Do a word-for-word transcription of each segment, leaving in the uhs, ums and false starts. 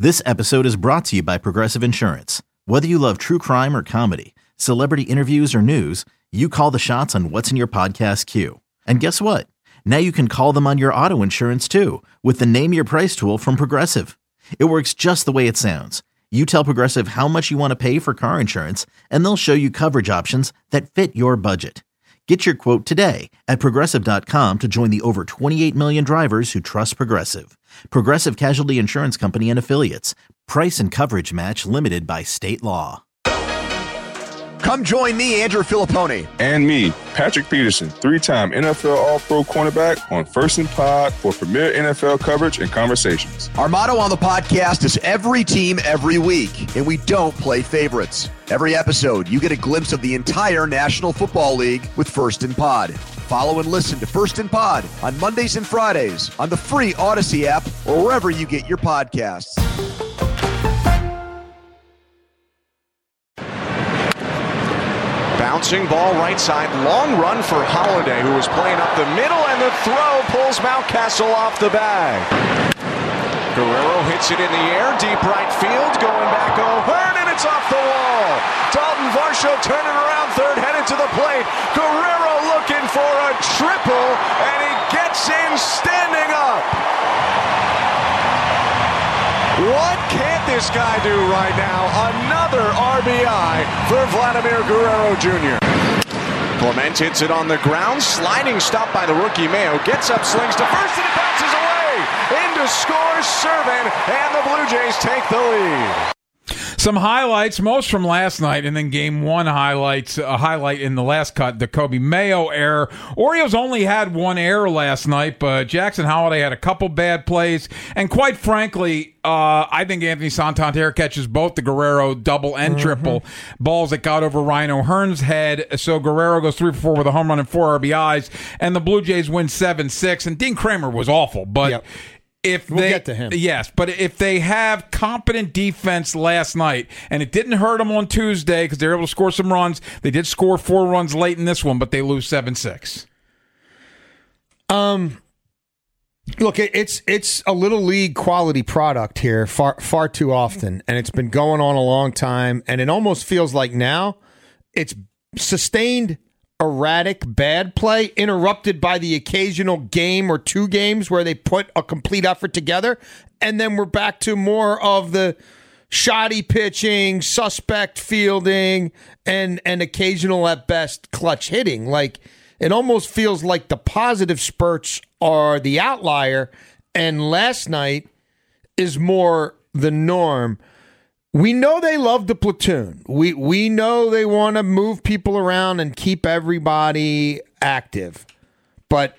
This episode is brought to you by Progressive Insurance. Whether you love true crime or comedy, celebrity interviews or news, you call the shots on what's in your podcast queue. And guess what? Now you can call them on your auto insurance too with the Name Your Price tool from Progressive. It works just the way it sounds. You tell Progressive how much you want to pay for car insurance, and they'll show you coverage options that fit your budget. Get your quote today at Progressive dot com to join the over twenty-eight million drivers who trust Progressive. Progressive Casualty Insurance Company and Affiliates. Price and coverage match limited by state law. Come join me, Andrew Filippone. And me, Patrick Peterson, three-time N F L All-Pro cornerback on First and Pod for premier N F L coverage and conversations. Our motto on the podcast is every team, every week, and we don't play favorites. Every episode, you get a glimpse of the entire National Football League with First and Pod. Follow and listen to First and Pod on Mondays and Fridays on the free Odyssey app or wherever you get your podcasts. Bouncing ball right side, long run for Holiday, who was playing up the middle, and the throw pulls Mountcastle off the bag. Guerrero hits it in the air, deep right field, going back O'Hearn, and it's off the wall. Dalton Varsho turning around third, headed to the plate. Guerrero looking for a triple, and he gets in standing up. What can't this guy do right now? Another R B I for Vladimir Guerrero Junior Clement hits it on the ground. Sliding stop by the rookie Mayo. Gets up, slings to first, and it bounces away. Into scores Servin, and the Blue Jays take the lead. Some highlights, most from last night, and then game one highlights. A highlight in the last cut, the Kobe Mayo error. Orioles only had one error last night, but Jackson Holiday had a couple bad plays. And quite frankly, uh, I think Anthony Santander catches both the Guerrero double and mm-hmm. triple balls that got over Ryan O'Hearn's head. So Guerrero goes three for four with a home run and four R B Is, and the Blue Jays win seven six. And Dean Kramer was awful, but... Yep. If we'll they, get to him. Yes, but if they have competent defense last night, and it didn't hurt them on Tuesday because they were able to score some runs, they did score four runs late in this one, but they lose seven six. Um, look, it's it's a little league quality product here far far too often, and it's been going on a long time, and it almost feels like now it's sustained erratic bad play interrupted by the occasional game or two games where they put a complete effort together, and then we're back to more of the shoddy pitching, suspect fielding, and and occasional at best clutch hitting. Like, it almost feels like the positive spurts are the outlier, and last night is more the norm. We know they love the platoon. We we know they want to move people around and keep everybody active. But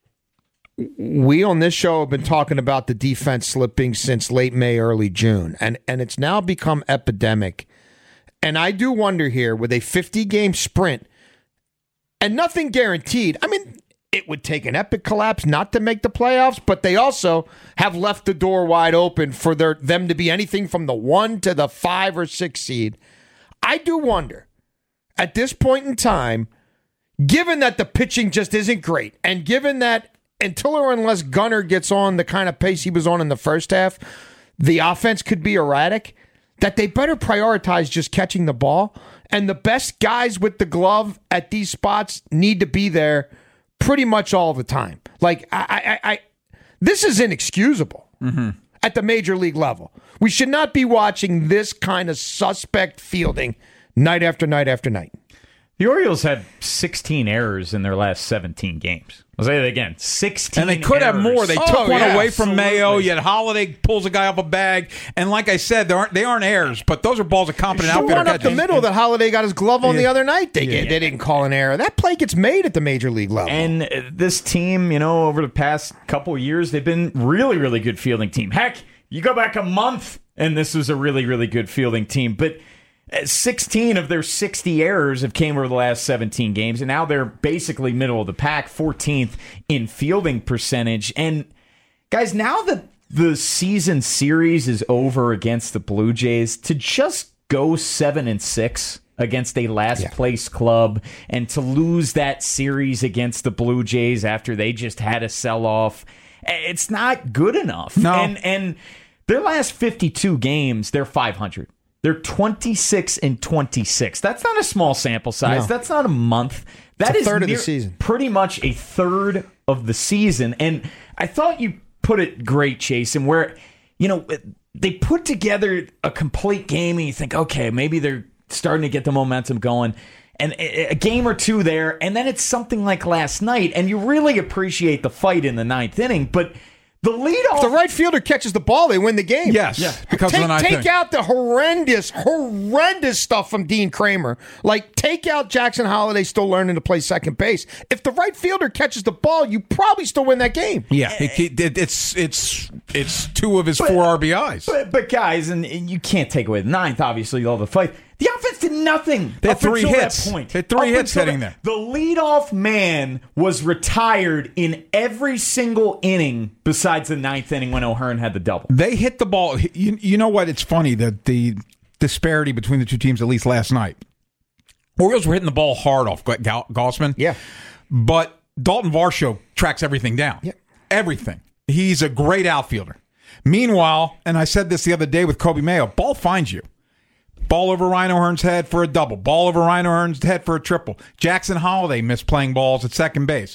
we on this show have been talking about the defense slipping since late May, early June. And, and it's now become epidemic. And I do wonder here, with a fifty-game sprint and nothing guaranteed, I mean, it would take an epic collapse not to make the playoffs, but they also have left the door wide open for their them to be anything from the one to the five or six seed. I do wonder, at this point in time, given that the pitching just isn't great, and given that until or unless Gunnar gets on the kind of pace he was on in the first half, the offense could be erratic, that they better prioritize just catching the ball, and the best guys with the glove at these spots need to be there pretty much all the time. Like, I, I, I this is inexcusable mm-hmm. at the major league level. We should not be watching this kind of suspect fielding night after night after night. The Orioles had sixteen errors in their last seventeen games. I'll say that again. sixteen And they could errors. have more. They oh, took one yeah, away from absolutely. Mayo, yet Holiday pulls a guy off a bag. And like I said, they aren't, they aren't errors, but those are balls of competent The outfielder one up catching. the middle that Holiday got his glove on Yeah. the other night, they, Yeah. they didn't call an error. That play gets made at the major league level. And this team, you know, over the past couple of years, they've been really, really good fielding team. Heck, you go back a month, and this was a really, really good fielding team. But sixteen of their sixty errors have came over the last seventeen games, and now they're basically middle of the pack, fourteenth in fielding percentage. And guys, now that the season series is over against the Blue Jays, to just go seven and six against a last yeah. place club and to lose that series against the Blue Jays after they just had a sell off, it's not good enough. No. And and Their last fifty-two games, they're five hundred. They're twenty-six and twenty-six. That's not a small sample size. No. That's not a month. That it's a is third near, of the season. Pretty much a third of the season. And I thought you put it great, Jason, where, you know, they put together a complete game and you think, okay, maybe they're starting to get the momentum going. And a game or two there, and then it's something like last night, and you really appreciate the fight in the ninth inning, but the leadoff... If the right fielder catches the ball, they win the game. Yes, yeah. because take, of the ninth Take inning. out the horrendous, horrendous stuff from Dean Kramer. Like, take out Jackson Holiday still learning to play second base. If the right fielder catches the ball, you probably still win that game. Yeah, he, he, it's it's it's two of his but, four R B Is. But, but guys, and, and you can't take away the ninth, obviously, all the fight. The offense did nothing. They had up three until hits. That point. They had three Up hits until hitting that, there. The leadoff man was retired in every single inning besides the ninth inning when O'Hearn had the double. They hit the ball. You, you know what? It's funny that the disparity between the two teams, at least last night. Orioles were hitting the ball hard off Ga- Gausman. Yeah. But Dalton Varsho tracks everything down. Yeah. Everything. He's a great outfielder. Meanwhile, and I said this the other day with Kobe Mayo, ball finds you. Ball over Ryan O'Hearn's head for a double. Ball over Ryan O'Hearn's head for a triple. Jackson Holiday missed playing balls at second base.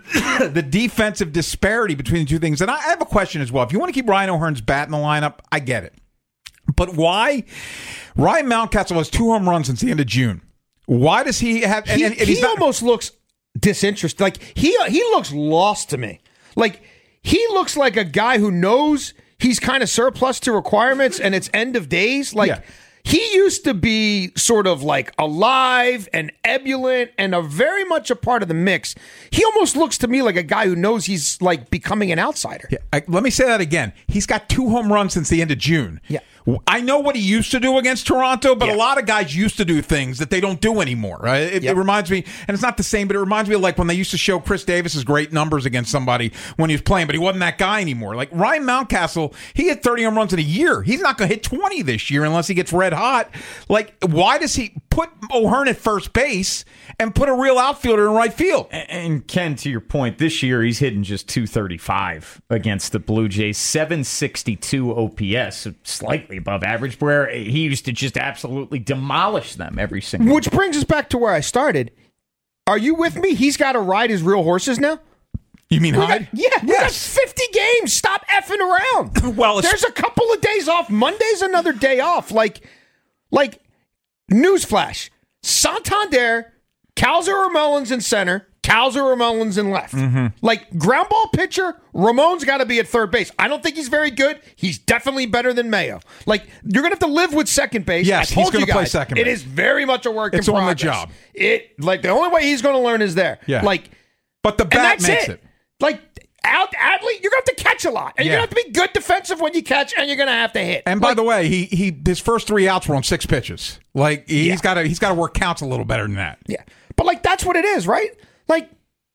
The defensive disparity between the two things. And I have a question as well. If you want to keep Ryan O'Hearn's bat in the lineup, I get it. But why? Ryan Mountcastle has two home runs since the end of June. Why does he have... And, He, and, and he he's not, almost looks disinterested. Like, he he looks lost to me. Like, he looks like a guy who knows he's kind of surplus to requirements and it's end of days. Like... Yeah. He used to be sort of like alive and ebullient and a very much a part of the mix. He almost looks to me like a guy who knows he's like becoming an outsider. Yeah, I, let me say that again. He's got two home runs since the end of June. Yeah. I know what he used to do against Toronto, but Yeah. a lot of guys used to do things that they don't do anymore. Right? It, Yep. it reminds me, and it's not the same, but it reminds me of like when they used to show Chris Davis's great numbers against somebody when he was playing, but he wasn't that guy anymore. Like Ryan Mountcastle, he hit thirty home runs in a year. He's not going to hit twenty this year unless he gets red hot. Like, why does he put O'Hearn at first base and put a real outfielder in right field? And Ken, to your point, this year he's hitting just two thirty-five against the Blue Jays, seven sixty-two O P S, slightly above average, where he used to just absolutely demolish them every single Which brings us back to where I started. Are you with me? He's got to ride his real horses now? You mean We got- Hyde? yeah, we got Yes. fifty games. Stop effing around. Well, it's- there's a couple of days off. Monday's another day off. Like, like newsflash: Santander, Calzer or Mullins in center, Calzer or Mullins in left. Mm-hmm. Like ground ball pitcher, Ramon's got to be at third base. I don't think he's very good. He's definitely better than Mayo. Like you're gonna have to live with second base. Yes, I told he's gonna you play guys, second It base. is very much a work It's in on the progress. job. It like the only way he's going to learn is there. Yeah. Like. But the And bat that's makes it. it. Like, out Adley, you're going to have to catch a lot. And Yeah. you're going to have to be good defensive when you catch, and you're going to have to hit. And by Like, the way, he he his first three outs were on six pitches. Like he's Yeah. got to he's got to work counts a little better than that. yeah. But, like, that's what it is, right? Like,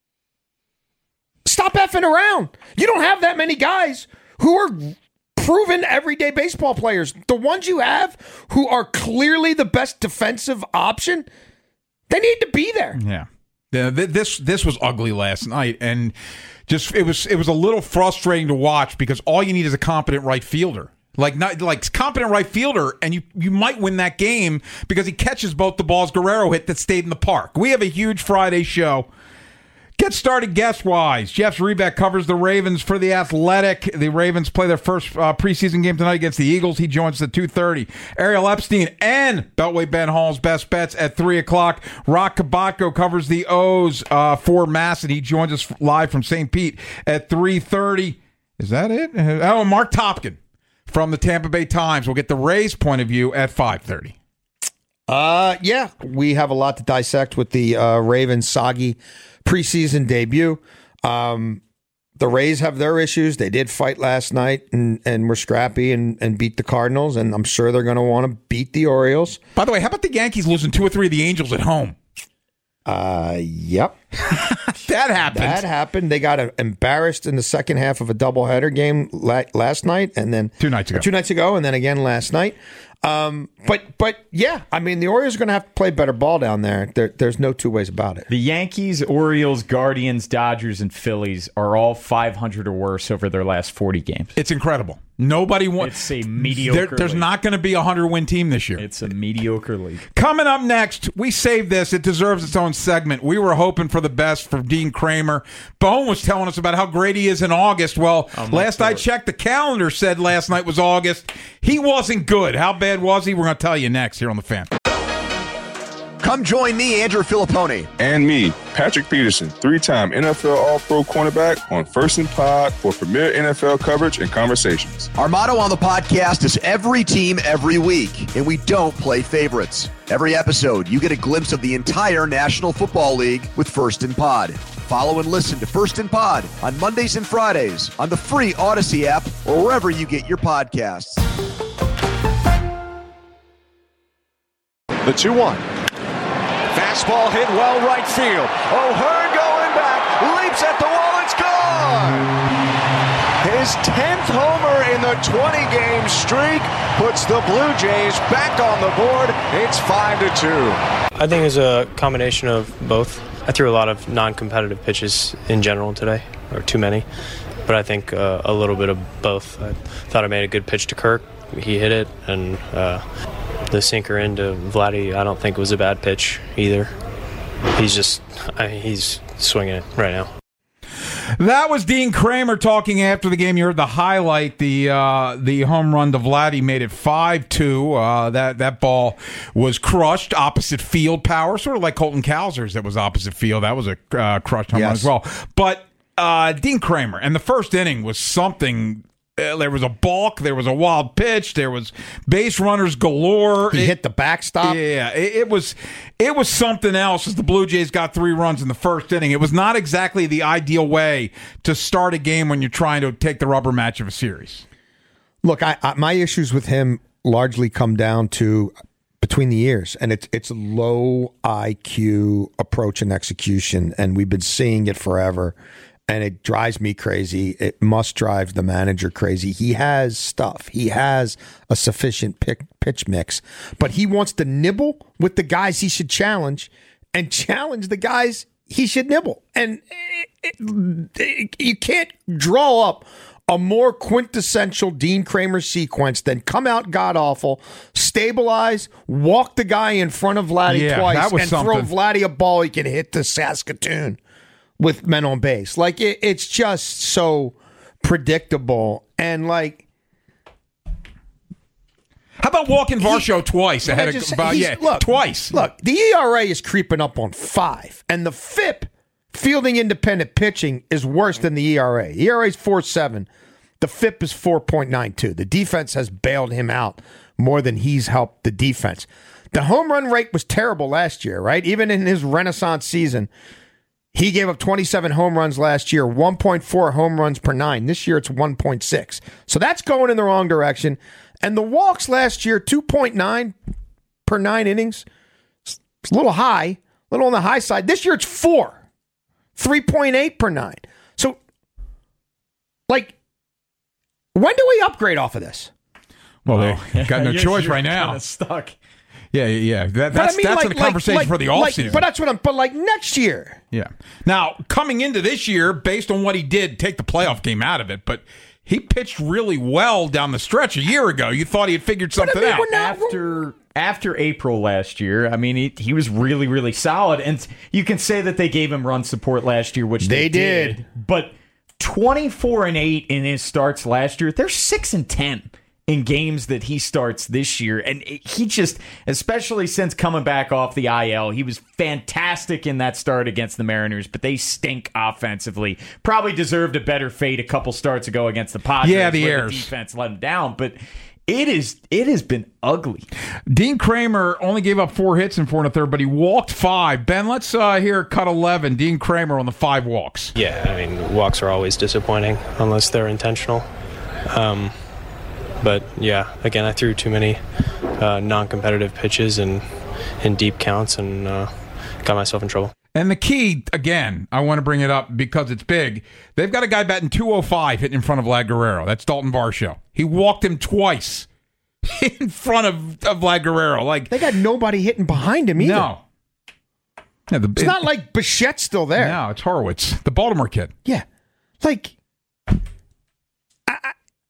stop effing around. You don't have that many guys who are proven everyday baseball players. The ones you have who are clearly the best defensive option, they need to be there. Yeah. Yeah, th- this this was ugly last night, and just it was it was a little frustrating to watch because all you need is a competent right fielder, like not like competent right fielder, and you you might win that game because he catches both the balls Guerrero hit that stayed in the park. We have a huge Friday show. Get started guest-wise. Jeff Zrebeck covers the Ravens for The Athletic. The Ravens play their first uh, preseason game tonight against the Eagles. He joins us at two thirty. Ariel Epstein and Beltway Ben Hall's Best Bets at three o'clock. Rock Kabatko covers the O's uh, for Mass, and he joins us live from Saint Pete at three thirty. Is that it? Oh, Mark Topkin from the Tampa Bay Times will get the Rays' point of view at five thirty. Uh, yeah, we have a lot to dissect with the uh, Ravens soggy preseason debut. Um, the Rays have their issues. They did fight last night and, and were scrappy and, and beat the Cardinals, and I'm sure they're going to want to beat the Orioles. By the way, how about the Yankees losing two or three of the Angels at home? Uh, yep. That happened. That happened. They got uh, embarrassed in the second half of a doubleheader game la- last night, and then Two nights ago. Two nights ago, and then again last night. Um, but but yeah, I mean the Orioles are going to have to play better ball down there. there. There's no two ways about it. The Yankees, Orioles, Guardians, Dodgers, and Phillies are all five hundred or worse over their last forty games. It's incredible. Nobody wants. It's a mediocre there, There's league. not going to be a hundred-win team this year. It's a mediocre league. Coming up next, we saved this. It deserves its own segment. We were hoping for the best for Dean Kramer. Bone was telling us about how great he is in August. Well, last I checked, the calendar said last night was August. He wasn't good. How bad was he? We're going to tell you next here on The Fan. Come join me, Andrew Filipponi. And me, Patrick Peterson, three-time N F L All-Pro cornerback on First and Pod for premier N F L coverage and conversations. Our motto on the podcast is every team, every week, and we don't play favorites. Every episode, you get a glimpse of the entire National Football League with First and Pod. Follow and listen to First and Pod on Mondays and Fridays on the free Odyssey app or wherever you get your podcasts. The two one. Fastball hit well right field. O'Hearn going back, leaps at the wall, it's gone! His tenth homer in the twenty-game streak puts the Blue Jays back on the board. It's five to two. I think it's a combination of both. I threw a lot of non-competitive pitches in general today, or too many, but I think uh, a little bit of both. I thought I made a good pitch to Kirk. He hit it, and uh, the sinker into Vladdy, I don't think was a bad pitch either. He's just, I mean, he's swinging it right now. That was Dean Kramer talking after the game. You heard the highlight, the uh, the home run to Vladdy made it five two. Uh, that, that ball was crushed, opposite field power, sort of like Colton Cowser's that was opposite field. That was a uh, crushed home Yes. run as well. But uh, Dean Kramer, and the first inning was something. Uh, there was a balk, there was a wild pitch, there was base runners galore. He It- hit the backstop. Yeah, it, it was it was something else as the Blue Jays got three runs in the first inning. It was not exactly the ideal way to start a game when you're trying to take the rubber match of a series. Look, I, I, my issues with him largely come down to between the ears, and it's it's low I Q approach and execution, and we've been seeing it forever. And it drives me crazy. It must drive the manager crazy. He has stuff. He has a sufficient pick, pitch mix, but he wants to nibble with the guys he should challenge and challenge the guys he should nibble. And it, it, it, you can't draw up a more quintessential Dean Kramer sequence than come out god-awful, stabilize, walk the guy in front of Vladdy Yeah, twice, that was and something. throw Vladdy a ball he can hit to Saskatoon with men on base. Like, it, it's just so predictable. And, like... How about walking Varsho twice ahead just- of about he's- yeah look, twice? Look, the E R A is creeping up on five, and the F I P, fielding independent pitching, is worse than the E R A. E R A is four point seven. The F I P is four point nine two. The defense has bailed him out more than he's helped the defense. The home run rate was terrible last year, right? Even in his renaissance season, he gave up twenty-seven home runs last year, one point four home runs per nine. This year it's one point six. So that's going in the wrong direction. And the walks last year, two point nine per nine innings. It's a little high, a little on the high side. This year it's four, three point eight per nine. So, like, when do we upgrade off of this? Well, they got no You're- choice you're right now. kinda stuck. Yeah, yeah. That, But that's I mean, that's like- a conversation like- for the like- offseason. But that's what I'm. But like next year, Yeah. Now, coming into this year, based on what he did, take the playoff game out of it, but he pitched really well down the stretch a year ago. You thought he had figured But I something mean, out. we're not- After after April last year, I mean, he, he was really, really solid. And you can say that they gave him run support last year, which they, They did. But twenty-four and eight in his starts last year, they're six and ten in games that he starts this year. And it- he just, especially since coming back off the I L, he was fantastic in that start against the Mariners, but they stink offensively. Probably deserved a better fate a couple starts ago against the Padres. Yeah, the where errors. defense let him down. But it is it has been ugly. Dean Kramer only gave up four hits in four and a third, but he walked five. Ben, let's uh, hear cut eleven. Dean Kramer on the five walks. Yeah, I mean, walks are always disappointing unless they're intentional. Um, but yeah, again, I threw too many uh, non-competitive pitches and in deep counts and uh, got myself in trouble. And the key, again, I want to bring it up because it's big. They've got a guy batting two oh five hitting in front of Vlad Guerrero. That's Dalton Varsho. He walked him twice in front of, of Vlad Guerrero. Like, they got nobody hitting behind him either. no. Yeah, the, It's not like Bichette's still there. No, it's Horowitz, the Baltimore kid. Yeah. Like, I, I,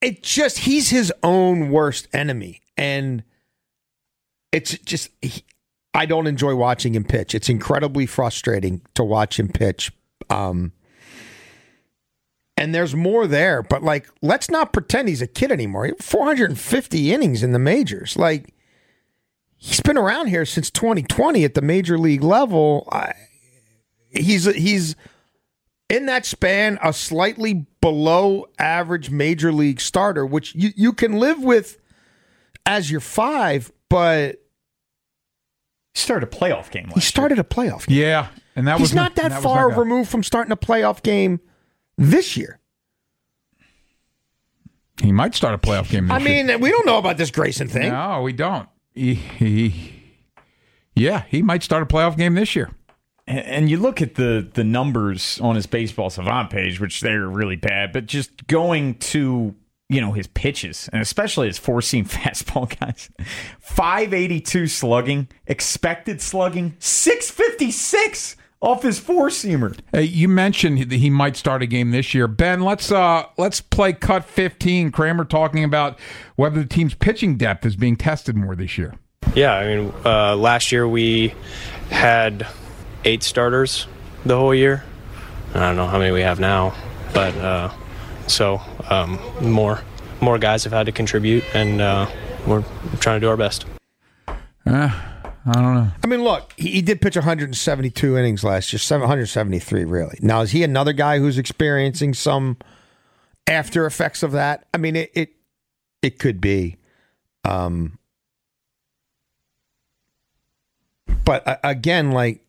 it just, he's his own worst enemy. And it's just, he, I don't enjoy watching him pitch. It's incredibly frustrating to watch him pitch. Um, and there's more there, but like, let's not pretend he's a kid anymore. He had four hundred fifty innings in the majors. Like, he's been around here since twenty twenty at the major league level. I, he's he's in that span a slightly below average major league starter, which you, you can live with as your five, but he started a playoff game last he started year. a playoff game. Yeah, and that he's was not that, that far not removed from starting a playoff game this year. He might start a playoff game this I mean, year. we don't know about this Grayson thing. No, we don't. He, he, yeah, he might start a playoff game this year. And you look at the the numbers on his Baseball Savant page, which they're really bad, but just going to, you know, his pitches, and especially his four-seam fastball, guys. five eighty-two slugging, expected slugging, six fifty-six off his four-seamer. Hey, you mentioned that he might start a game this year. Ben, let's uh, let's play cut fifteen. Kramer talking about whether the team's pitching depth is being tested more this year. Yeah, I mean, uh, last year we had eight starters the whole year. I don't know how many we have now, but uh, so um, more more guys have had to contribute, and uh, we're trying to do our best. Uh, I don't know. I mean, look, he, he did pitch one hundred seventy-two innings last year, seven hundred seventy-three really. Now, is he another guy who's experiencing some after effects of that? I mean, it it, it could be. Um, but uh, again, like,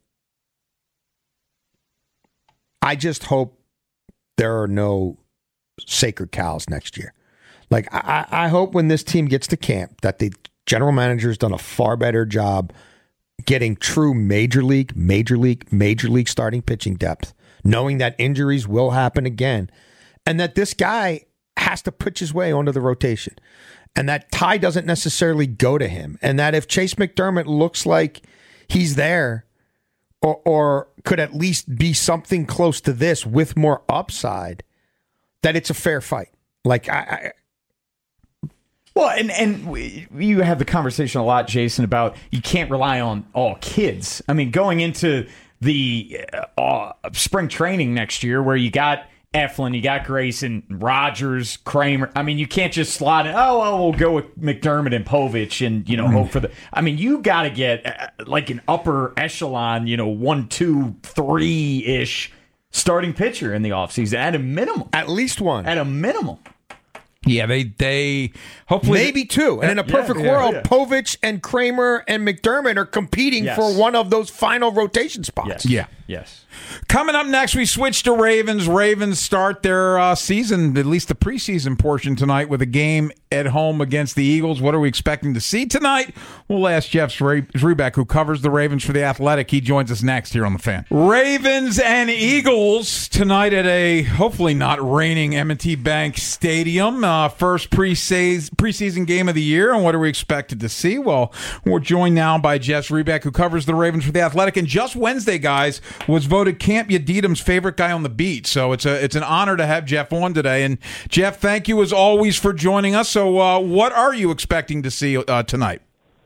I just hope there are no sacred cows next year. Like, I, I hope when this team gets to camp that the general manager has done a far better job getting true major league, major league, major league starting pitching depth, knowing that injuries will happen again, and that this guy has to pitch his way onto the rotation, and that Ty doesn't necessarily go to him, and that if Chase McDermott looks like he's there, Or, or could at least be something close to this with more upside, that it's a fair fight. Like, I... I well, and, and we, you have the conversation a lot, Jason, about you can't rely on all kids. I mean, going into the uh, spring training next year where you got Eflin, you got Grayson, Rogers, Kramer. I mean, you can't just slot in, oh, well, we'll go with McDermott and Povich and, you know, hope for the... I mean, you got to get uh, like an upper echelon, you know, one, two, three-ish starting pitcher in the offseason at a minimum. At least one. At a minimum. Yeah, they they hopefully maybe two. And in a perfect yeah, yeah, world, yeah. Povich and Kramer and McDermott are competing Yes. for one of those final rotation spots. Yes. Yeah. Yes. Coming up next, we switch to Ravens. Ravens start their uh, season, at least the preseason portion tonight, with a game at home against the Eagles. What are we expecting to see tonight? We'll ask Jeff Zrebiec, who covers the Ravens for The Athletic. He joins us next here on The Fan. Ravens and Eagles tonight at a hopefully not raining M and T Bank Stadium. Uh, first preseason, preseason game of the year. And what are we expected to see? Well, we're joined now by Jeff Zrebiec, who covers the Ravens for The Athletic. And just Wednesday, guys, was voted Camp Yedidim's favorite guy on the beat. So it's a it's an honor to have Jeff on today. And Jeff, thank you as always for joining us. So uh, what are you expecting to see uh, tonight?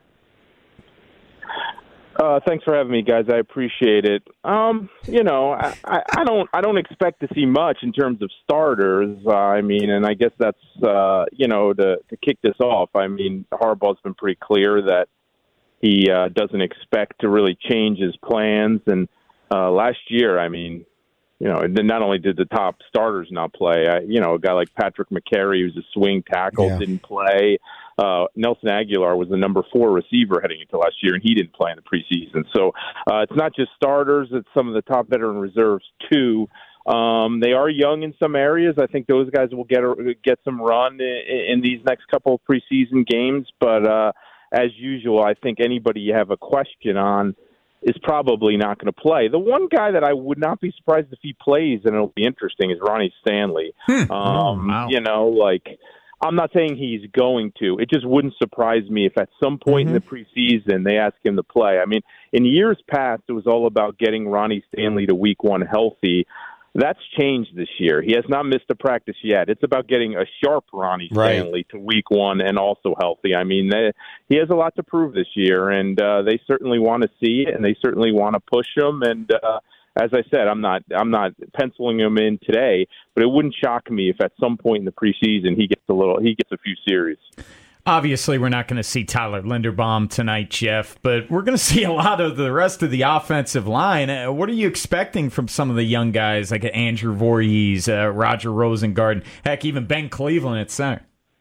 Uh, thanks for having me, guys. I appreciate it. Um, you know, I, I, I don't I don't expect to see much in terms of starters. Uh, I mean, and I guess that's uh, you know to to kick this off. I mean, Harbaugh's been pretty clear that he uh, doesn't expect to really change his plans. And uh, last year, I mean, you know, not only did the top starters not play, I, you know, a guy like Patrick McCary, who's a swing tackle, Yeah. didn't play. Uh, Nelson Aguilar was the number four receiver heading into last year, and he didn't play in the preseason. So uh, it's not just starters; it's some of the top veteran reserves too. Um, they are young in some areas. I think those guys will get a, get some run in, in these next couple of preseason games. But uh, as usual, I think anybody you have a question on is probably not going to play. The one guy that I would not be surprised if he plays, and it'll be interesting, is Ronnie Stanley. Hmm. Um, Oh, wow. You know, like, I'm not saying he's going to. It just wouldn't surprise me if at some point Mm-hmm. in the preseason they ask him to play. I mean, in years past, it was all about getting Ronnie Stanley to week one healthy. That's changed this year. He has not missed a practice yet. It's about getting a sharp Ronnie Right. Stanley to week one and also healthy. I mean, they, he has a lot to prove this year, and uh, they certainly want to see it, and they certainly want to push him. And uh, as I said, I'm not I'm not penciling him in today, but it wouldn't shock me if at some point in the preseason he gets a little he gets a few series. Obviously, we're not going to see Tyler Linderbaum tonight, Jeff, but we're going to see a lot of the rest of the offensive line. Uh, what are you expecting from some of the young guys like Andrew Voorhees, uh, Roger Rosengarten, heck, even Ben Cleveland at center?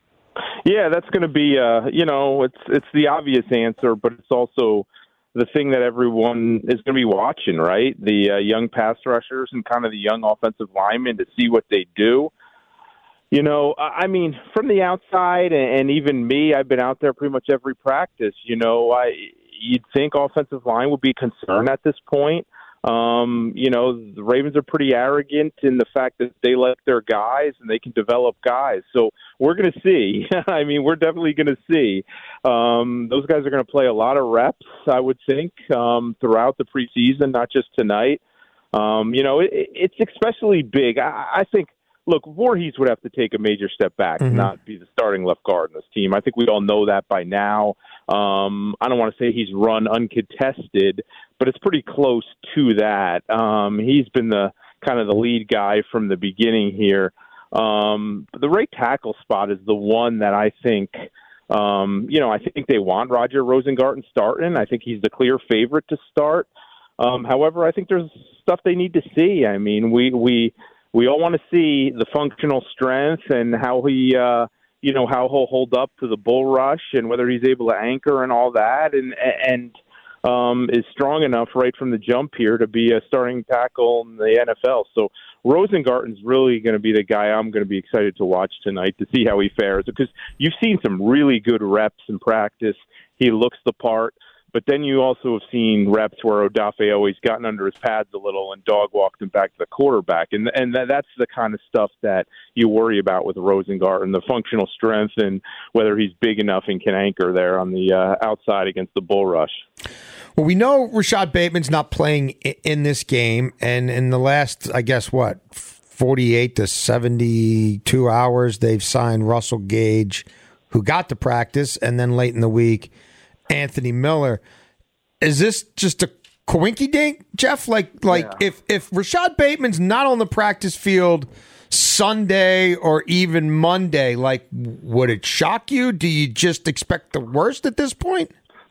Yeah, that's going to be, uh, you know, it's it's the obvious answer, but it's also the thing that everyone is going to be watching, right? The uh, young pass rushers and kind of the young offensive linemen to see what they do. You know, I mean, from the outside, and even me, I've been out there pretty much every practice. You know, I you'd think offensive line would be concerned at this point. Um, you know, the Ravens are pretty arrogant in the fact that they like their guys and they can develop guys. So we're going to see. I mean, we're definitely going to see. Um, those guys are going to play a lot of reps, I would think, um, throughout the preseason, not just tonight. Um, you know, it, it's especially big. I, I think, look, Voorhees would have to take a major step back Mm-hmm. and not be the starting left guard in this team. I think we all know that by now. Um, I don't want to say he's run uncontested, but it's pretty close to that. Um, he's been the kind of the lead guy from the beginning here. Um, the right tackle spot is the one that I think, um, you know, I think they want Roger Rosengarten starting. I think he's the clear favorite to start. Um, however, I think there's stuff they need to see. I mean, we we we all want to see the functional strength and how he. Uh, you know, how he'll hold up to the bull rush and whether he's able to anchor and all that and and um, is strong enough right from the jump here to be a starting tackle in the N F L. So Rosengarten's really going to be the guy I'm going to be excited to watch tonight to see how he fares because you've seen some really good reps in practice. He looks the part. But then you also have seen reps where Odafe always gotten under his pads a little and dog walked him back to the quarterback. And and that, that's the kind of stuff that you worry about with Rosengarten, the functional strength and whether he's big enough and can anchor there on the uh, outside against the bull rush. Well, we know Rashad Bateman's not playing in this game. And in the last, I guess, what, forty-eight to seventy-two hours, they've signed Russell Gage, who got to practice, and then late in the week, Anthony Miller. Is this just a coinky-dink, Jeff? Like, like Yeah. if if Rashad Bateman's not on the practice field Sunday or even Monday, like, would it shock you? Do you just expect the worst at this point?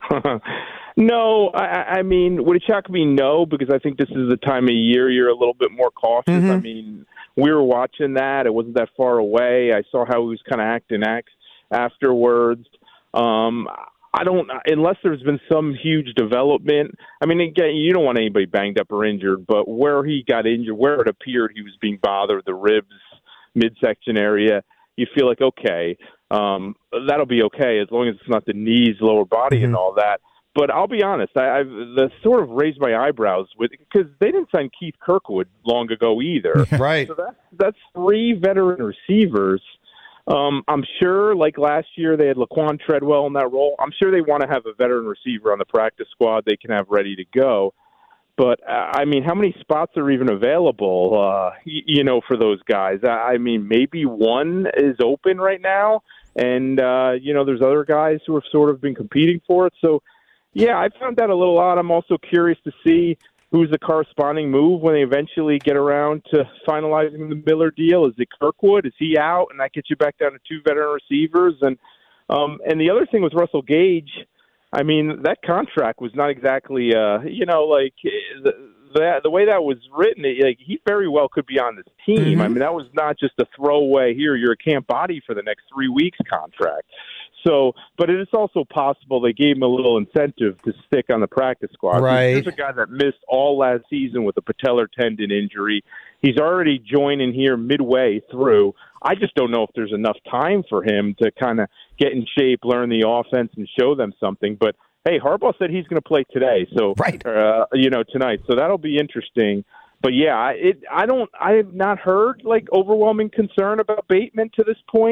No, I, I mean, would it shock me? No, because I think this is the time of year you're a little bit more cautious. Mm-hmm. I mean, we were watching that. It wasn't that far away. I saw how he was kind of acting afterwards. Um I don't, unless there's been some huge development. I mean, again, you don't want anybody banged up or injured, but where he got injured, where it appeared he was being bothered, the ribs, midsection area, you feel like, okay, um, that'll be okay as long as it's not the knees, lower body, mm-hmm. and all that. But I'll be honest, I, I've the sort of raised my eyebrows with because they didn't sign Keith Kirkwood long ago either. Right. So that's that's three veteran receivers. Um, I'm sure, like last year, they had Laquan Treadwell in that role. I'm sure they want to have a veteran receiver on the practice squad they can have ready to go. But, uh, I mean, how many spots are even available, uh, y- you know, for those guys? I-, I mean, maybe one is open right now, and, uh, you know, there's other guys who have sort of been competing for it. So, yeah, I found that a little odd. I'm also curious to see who's the corresponding move when they eventually get around to finalizing the Miller deal. Is it Kirkwood? Is he out? And that gets you back down to two veteran receivers. And um, and the other thing with Russell Gage, I mean, that contract was not exactly, uh, you know, like the, the, the way that was written, it, like he very well could be on this team. Mm-hmm. I mean, that was not just a throwaway, here, you're a camp body for the next three weeks contract. So, but it is also possible they gave him a little incentive to stick on the practice squad. Right. Here's a guy that missed all last season with a patellar tendon injury. He's already joining here midway through. I just don't know if there's enough time for him to kind of get in shape, learn the offense, and show them something. But, hey, Harbaugh said he's going to play today, so right. uh, you know, tonight. So that'll be interesting. But, yeah, it, I don't – I have not heard, like, overwhelming concern about Bateman to this point.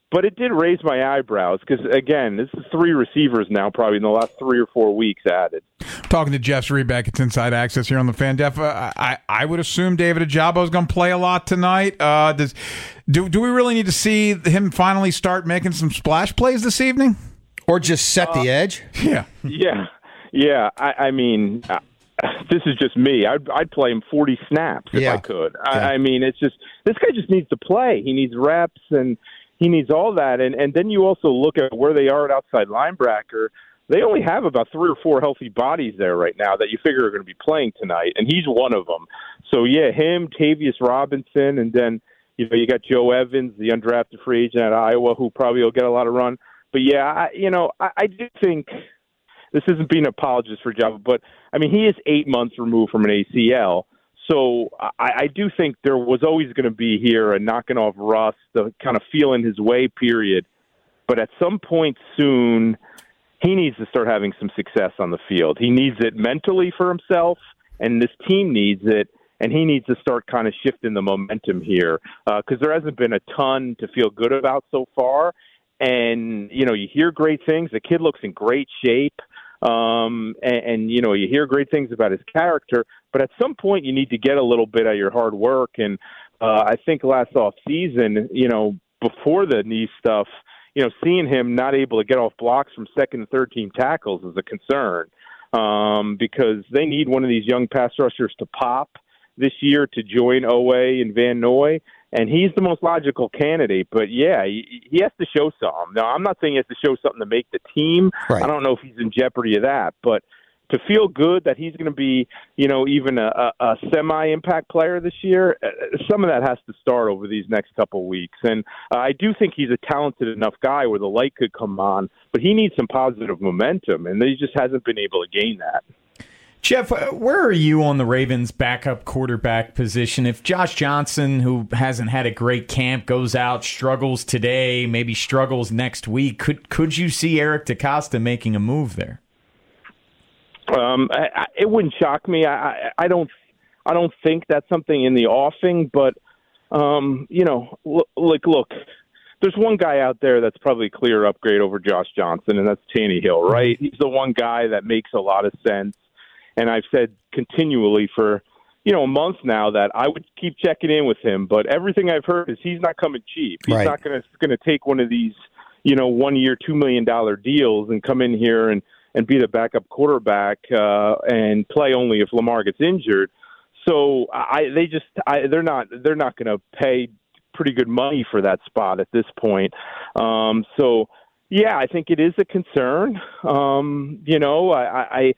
But it did raise my eyebrows because, again, this is three receivers now probably in the last three or four weeks added. Talking to Jeff Zrebiec, it's Inside Access here on the Fan. Jeff, uh, I, I would assume David Ojabo is going to play a lot tonight. Uh, does do, do we really need to see him finally start making some splash plays this evening? Or just set uh, the edge? Yeah. Yeah. Yeah. I, I mean, uh, this is just me. I'd, I'd play him forty snaps if yeah. I could. Yeah. I, I mean, it's just this guy just needs to play. He needs reps and he needs all that. And, and then you also look at where they are at outside linebacker. They only have about three or four healthy bodies there right now that you figure are going to be playing tonight, and he's one of them. So, yeah, him, Tavius Robinson, and then you know you got Joe Evans, the undrafted free agent at Iowa, who probably will get a lot of run. But, yeah, I, you know, I, I do think this isn't being an apologist for Java, but, I mean, he is eight months removed from an A C L. So I, I do think there was always going to be here a knocking off rust, the kind of feeling his way period. But at some point soon, he needs to start having some success on the field. He needs it mentally for himself, and this team needs it, and he needs to start kind of shifting the momentum here because uh, there hasn't been a ton to feel good about so far. And, you know, you hear great things. The kid looks in great shape. Um, and, and, you know, you hear great things about his character, but at some point you need to get a little bit of your hard work. And uh, I think last off season, you know, before the knee stuff, you know, seeing him not able to get off blocks from second and third team tackles is a concern um, because they need one of these young pass rushers to pop this year to join Oweh and Van Noy. And he's the most logical candidate. But, yeah, he, he has to show something. Now, I'm not saying he has to show something to make the team. Right. I don't know if he's in jeopardy of that. But to feel good that he's going to be, you know, even a, a, a semi-impact player this year, some of that has to start over these next couple of weeks. And uh, I do think he's a talented enough guy where the light could come on. But he needs some positive momentum, and he just hasn't been able to gain that. Jeff, where are you on the Ravens' backup quarterback position? If Josh Johnson, who hasn't had a great camp, goes out, struggles today, maybe struggles next week, could could you see Eric DeCosta making a move there? Um, I, I, it wouldn't shock me. I, I, I don't, I don't think that's something in the offing. But um, you know, look, like look, there's one guy out there that's probably a clear upgrade over Josh Johnson, and that's Tannehill, right? He's the one guy that makes a lot of sense. And I've said continually for, you know, a month now that I would keep checking in with him. But everything I've heard is he's not coming cheap. He's right. not going to going to take one of these, you know, one-year, two million dollars deals and come in here and, and be the backup quarterback uh, and play only if Lamar gets injured. So I they just I, they're not they're not going to pay pretty good money for that spot at this point. Um, so, yeah, I think it is a concern. Um, you know, I. I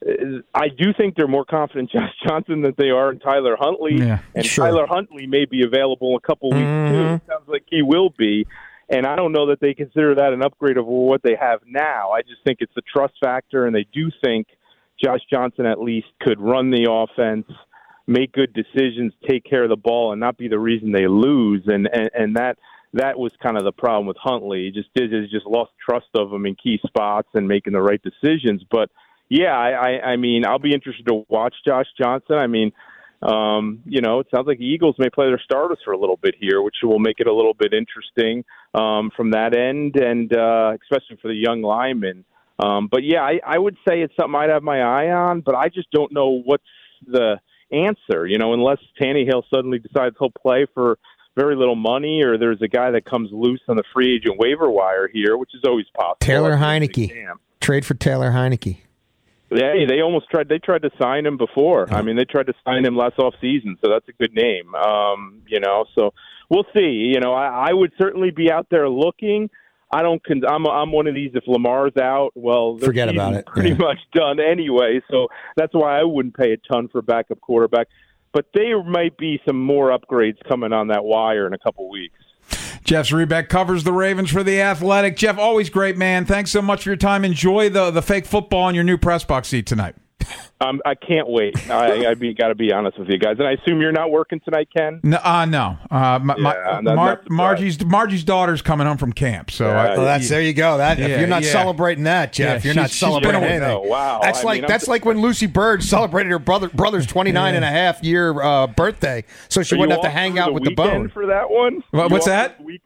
I do think they're more confident in Josh Johnson than they are in Tyler Huntley. Yeah, and sure. Tyler Huntley may be available in a couple weeks, mm-hmm. too. It sounds like he will be. And I don't know that they consider that an upgrade over what they have now. I just think it's the trust factor, and they do think Josh Johnson at least could run the offense, make good decisions, take care of the ball, and not be the reason they lose. And and, and that that was kind of the problem with Huntley. He just did he just lost trust of him in key spots and making the right decisions. But yeah, I, I, I mean, I'll be interested to watch Josh Johnson. I mean, um, you know, it sounds like the Eagles may play their starters for a little bit here, which will make it a little bit interesting um, from that end, and uh, especially for the young linemen. Um, but, yeah, I, I would say it's something I'd have my eye on, but I just don't know what's the answer, you know, unless Tannehill suddenly decides he'll play for very little money, or there's a guy that comes loose on the free agent waiver wire here, which is always possible. Taylor Heineke. Trade for Taylor Heineke. Yeah, they almost tried. They tried to sign him before. I mean, they tried to sign him last off season, so that's a good name. Um, you know, so we'll see. You know, I, I would certainly be out there looking. I don't. Con- I'm. I'm one of these. If Lamar's out, well, forget about it. Pretty yeah. much done anyway. So that's why I wouldn't pay a ton for backup quarterback. But there might be some more upgrades coming on that wire in a couple weeks. Jeff Zrebiec covers the Ravens for The Athletic. Jeff, always great, man. Thanks so much for your time. Enjoy the, the fake football in your new press box seat tonight. Um, I can't wait. I, I be, got to be honest with you guys. And I assume you're not working tonight, Ken? No, uh, no. Uh, my, yeah, my, Mar- Margie's Margie's daughter's coming home from camp. So yeah, I, well, that's there you go. That yeah, if you're not yeah. celebrating that, Jeff, yeah, you're not celebrating anything. No, wow. That's I like mean, that's like when Lucy Bird celebrated her brother brother's twenty-nine yeah. and a half year uh, birthday, so she Are wouldn't have to hang out with the bone for that one. What, what's that? Weekend.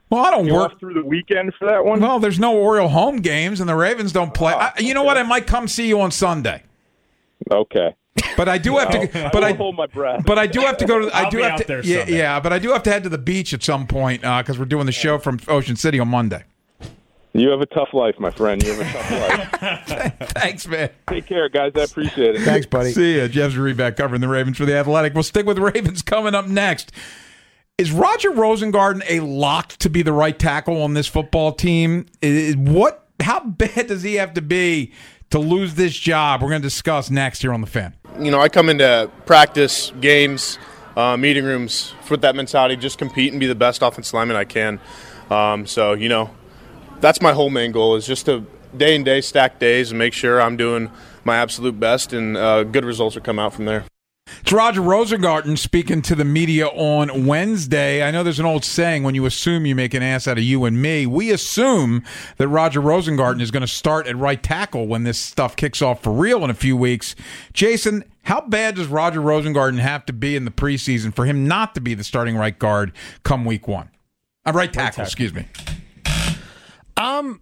Well, I don't You work off through the weekend for that one. Well, there's no Oriole home games, and the Ravens don't play. I, you know what? I might come see you on Sunday. Okay. But I do have to. I'll, But I I won't hold my breath. But I do have to go to. I I'll do be have out to. there Yeah, Sunday. yeah. But I do have to head to the beach at some point because uh, we're doing the show from Ocean City on Monday. You have a tough life, my friend. You have a tough life. Thanks, man. Take care, guys. I appreciate it. Thanks, buddy. See ya. Jeff Zrebiec covering the Ravens for The Athletic. We'll stick with Ravens coming up next. Is Roger Rosengarten a lock to be the right tackle on this football team? Is- What? How bad does he have to be to lose this job? We're going to discuss next here on The Fan. You know, I come into practice, games, uh, meeting rooms with that mentality, just compete and be the best offensive lineman I can. Um, so, you know, that's my whole main goal is just to day and day stack days and make sure I'm doing my absolute best and uh, good results will come out from there. It's Roger Rosengarten speaking to the media on Wednesday. I know there's an old saying, when you assume you make an ass out of you and me. We assume that Roger Rosengarten is going to start at right tackle when this stuff kicks off for real in a few weeks. Jason, how bad does Roger Rosengarten have to be in the preseason for him not to be the starting right guard come week one? Uh, right tackle, right tackle. excuse me. Um,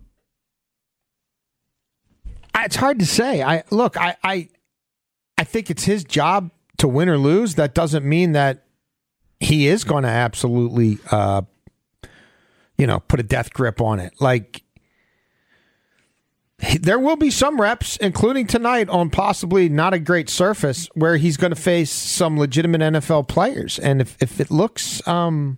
it's hard to say. I look, I, I, I think it's his job to win or lose. That doesn't mean that he is going to absolutely, uh, you know, put a death grip on it. Like, there will be some reps, including tonight, on possibly not a great surface where he's going to face some legitimate N F L players, and if if it looks um.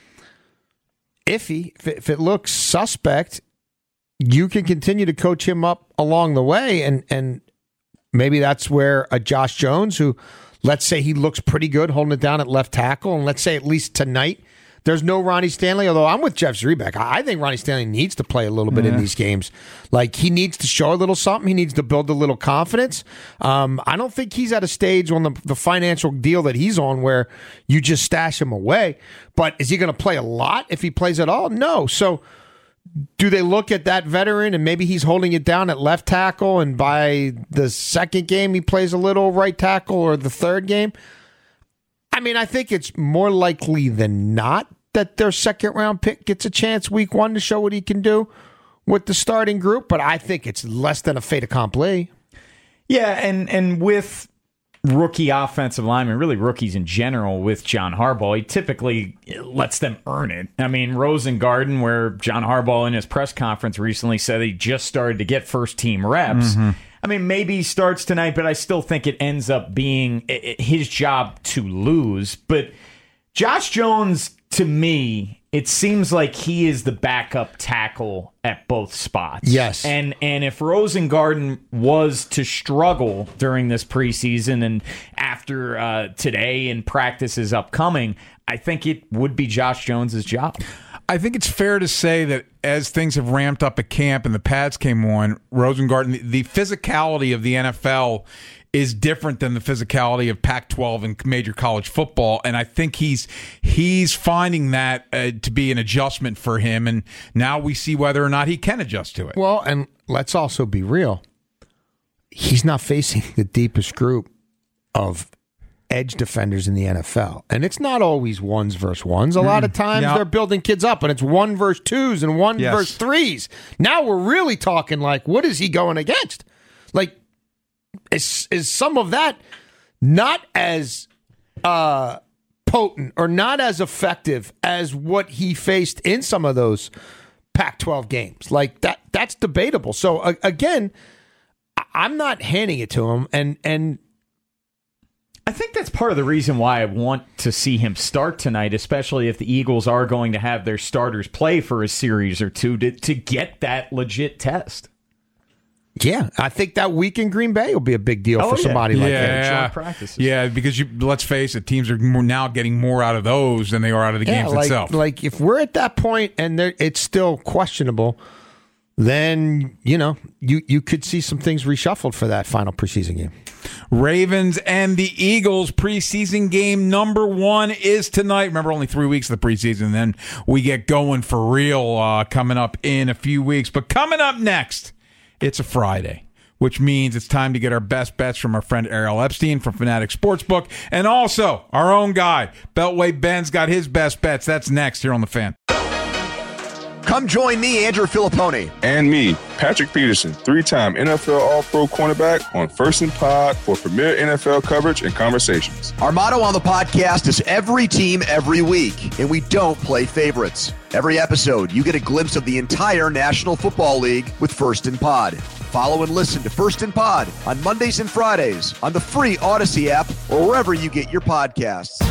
iffy, if it, if it looks suspect, you can continue to coach him up along the way. And, and maybe that's where a Josh Jones, who let's say he looks pretty good holding it down at left tackle, and let's say at least tonight there's no Ronnie Stanley, although I'm with Jeff Zrebiec. I think Ronnie Stanley needs to play a little bit yeah. in these games. Like, he needs to show a little something. He needs to build a little confidence. Um, I don't think he's at a stage on the, the financial deal that he's on where you just stash him away. But is he going to play a lot if he plays at all? No. So do they look at that veteran and maybe he's holding it down at left tackle, and by the second game he plays a little right tackle, or the third game? I mean, I think it's more likely than not that their second round pick gets a chance week one to show what he can do with the starting group, but I think it's less than a fait accompli. Yeah, and and with rookie offensive linemen, really rookies in general, with John Harbaugh, he typically lets them earn it. I mean, Rosengarten, where John Harbaugh in his press conference recently said he just started to get first team reps. Mm-hmm. I mean, maybe he starts tonight, but I still think it ends up being his job to lose. But Josh Jones, to me, it seems like he is the backup tackle at both spots. Yes. And and if Rosengarten was to struggle during this preseason and after uh, today and practice is upcoming, I think it would be Josh Jones's job. I think it's fair to say that as things have ramped up at camp and the pads came on, Rosengarten, the, the physicality of the N F L is different than the physicality of Pac twelve and major college football, and I think he's he's finding that uh, to be an adjustment for him, and now we see whether or not he can adjust to it. Well, and let's also be real. He's not facing the deepest group of edge defenders in the N F L. And it's not always ones versus ones. A mm. lot of times yep. they're building kids up, and it's one versus twos and one yes. versus threes. Now we're really talking like, what is he going against? Like, is, is some of that not as uh, potent or not as effective as what he faced in some of those Pac twelve games? Like, that that's debatable. So, uh, again, I'm not handing it to him, and and I think that's part of the reason why I want to see him start tonight, especially if the Eagles are going to have their starters play for a series or two to, to get that legit test. Yeah, I think that week in Green Bay will be a big deal oh, for yeah. somebody like yeah. that. Yeah, because you, let's face it, teams are more, now getting more out of those than they are out of the yeah, games like, itself. Like, if we're at that point and it's still questionable, then, you know, you, you could see some things reshuffled for that final preseason game. Ravens and the Eagles preseason game number one is tonight. Remember, only three weeks of the preseason, and then we get going for real uh, coming up in a few weeks. But coming up next, it's a Friday, which means it's time to get our best bets from our friend Ariel Epstein from Fanatic Sportsbook, and also our own guy, Beltway Ben's got his best bets. That's next here on The Fan. Come join me, Andrew Filippone. And me, Patrick Peterson, three-time N F L All-Pro cornerback on First and Pod for premier N F L coverage and conversations. Our motto on the podcast is every team, every week, and we don't play favorites. Every episode, you get a glimpse of the entire National Football League with First and Pod. Follow and listen to First and Pod on Mondays and Fridays on the free Odyssey app or wherever you get your podcasts.